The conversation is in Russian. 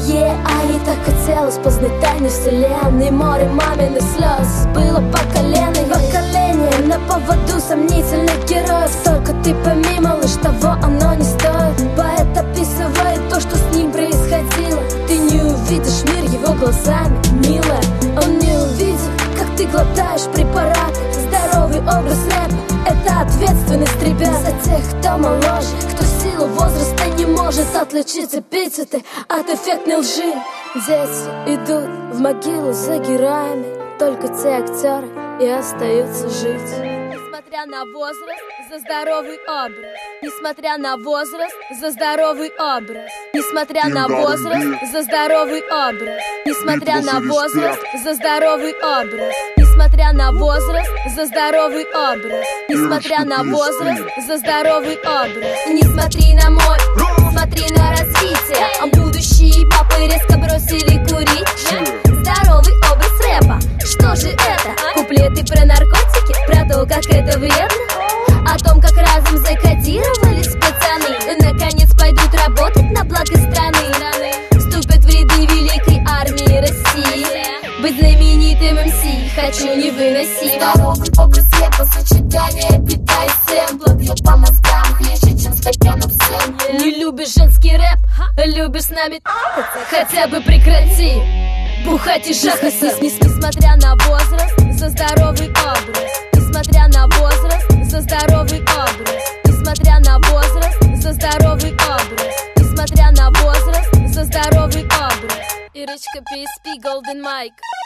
А ей так хотелось познать тайны вселенной. Море маминых слез было по колено. Поколение на поводу сомнительных героев. Только ты пойми, малыш, того оно не стоит. Поэт описывает то, что с ним происходило. Ты не увидишь мир его глазами, милая. Он не увидит, как ты глотаешь препараты. Здоровый образ рэпа — это ответственность, ребят. За тех, кто моложе, кто в силу возраста не может отличить эпитеты от эффектной лжи. Дети идут в могилу за героями, только те актеры и остаются жить. Несмотря на возраст, за здоровый образ. Несмотря на возраст, за здоровый образ. Несмотря на возраст, за здоровый образ. Несмотря на возраст, за здоровый образ. Несмотря на возраст, за здоровый образ. Несмотря на возраст, за здоровый образ. Не смотри на мой, смотри на развитие. А будущие папы резко бросили курить. Здоровый образ рэпа, что же это? Куплеты про наркотики, про то, как это вредно. О том, как разом закодировались пацаны. Наконец пойдут работать на благо страны. Вступят в ряды великой армии России. Быть знаменитым МС хочу не выносить. Здоровый образ рэпа, сочетание питает сэмплы. Бьет по мозгам хлеще, чем стаканов всем. Не любишь женский рэп, любишь с нами хотя бы прекрати бухать и жахаться. Несмотря на возраст, за здоровый образ. Несмотря на возраст, за здоровый образ. Несмотря на возраст, за здоровый образ. Несмотря на возраст, за здоровый образ. Ирочка PSP, Golden Mike.